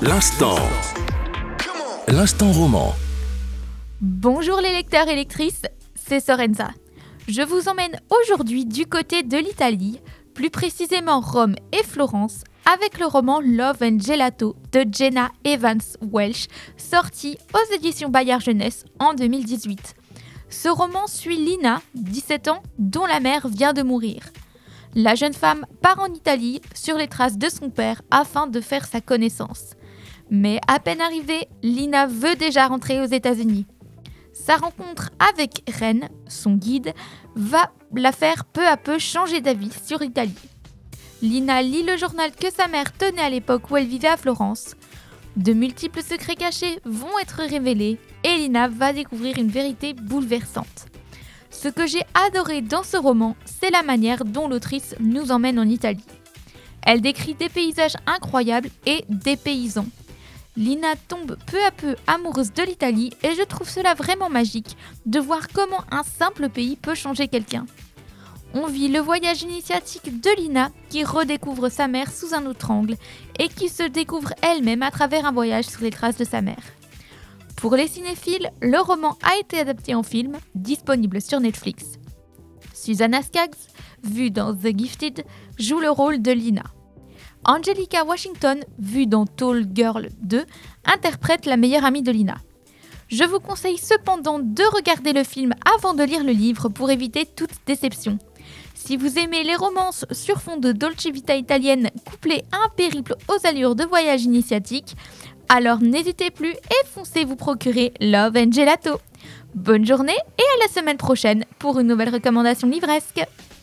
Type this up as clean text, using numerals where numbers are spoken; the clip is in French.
L'instant. L'instant roman. Bonjour les lecteurs et lectrices, c'est Sorenza. Je vous emmène aujourd'hui du côté de l'Italie, plus précisément Rome et Florence, avec le roman Love and Gelato de Jenna Evans Welch, sorti aux éditions Bayard Jeunesse en 2018. Ce roman suit Lina, 17 ans, dont la mère vient de mourir. La jeune femme part en Italie sur les traces de son père afin de faire sa connaissance. Mais à peine arrivée, Lina veut déjà rentrer aux États-Unis. Sa rencontre avec Ren, son guide, va la faire peu à peu changer d'avis sur l'Italie. Lina lit le journal que sa mère tenait à l'époque où elle vivait à Florence. De multiples secrets cachés vont être révélés et Lina va découvrir une vérité bouleversante. Ce que j'ai adoré dans ce roman, c'est la manière dont l'autrice nous emmène en Italie. Elle décrit des paysages incroyables et des paysans. Lina tombe peu à peu amoureuse de l'Italie et je trouve cela vraiment magique de voir comment un simple pays peut changer quelqu'un. On vit le voyage initiatique de Lina qui redécouvre sa mère sous un autre angle et qui se découvre elle-même à travers un voyage sur les traces de sa mère. Pour les cinéphiles, le roman a été adapté en film, disponible sur Netflix. Susanna Skaggs, vue dans The Gifted, joue le rôle de Lina. Angelica Washington, vue dans Tall Girl 2, interprète la meilleure amie de Lina. Je vous conseille cependant de regarder le film avant de lire le livre pour éviter toute déception. Si vous aimez les romances sur fond de Dolce Vita italienne couplées à un périple aux allures de voyage initiatique, alors n'hésitez plus et foncez vous procurer Love and Gelato. Bonne journée et à la semaine prochaine pour une nouvelle recommandation livresque.